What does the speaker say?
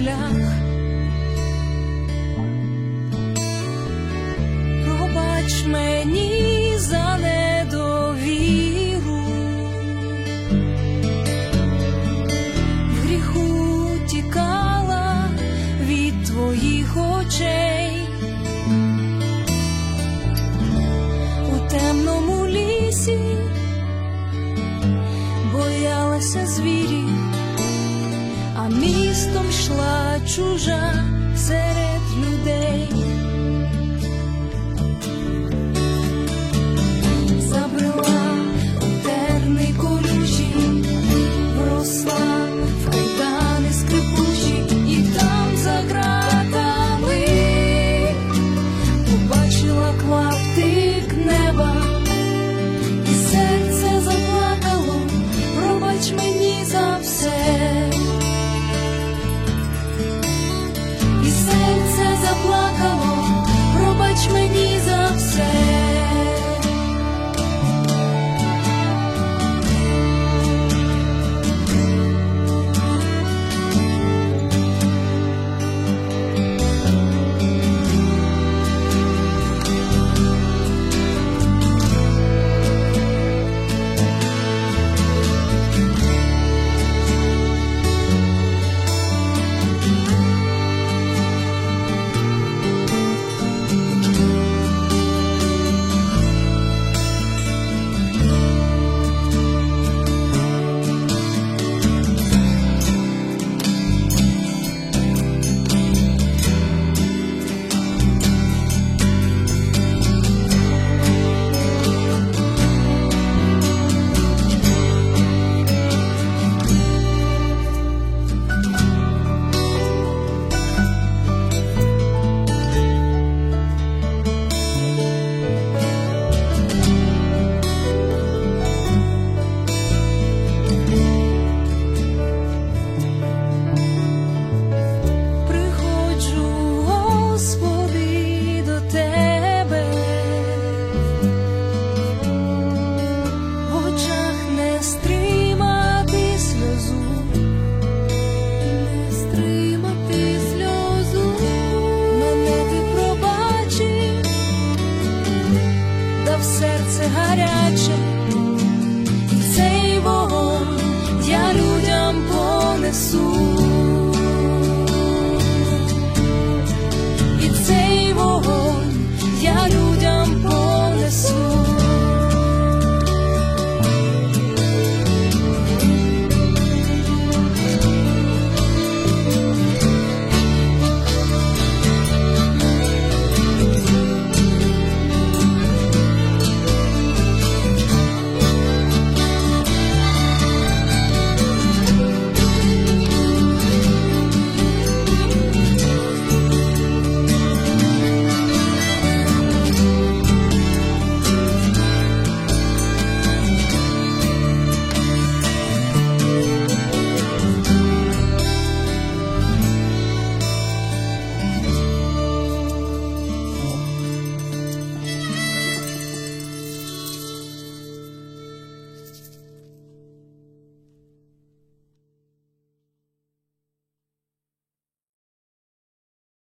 шлях. Пробач мені за недовіру, в гріху тікала від твоїх очей, у темному лісі боялася звірів, а містом йшла чужа серед людей. Забрела у терни колючі, вросла в кайдани скрипучі, і там за ґратами побачила клаптик неба, і серце заплакало. Пробач мені за все, і серце заплакало. Пробач мені за все.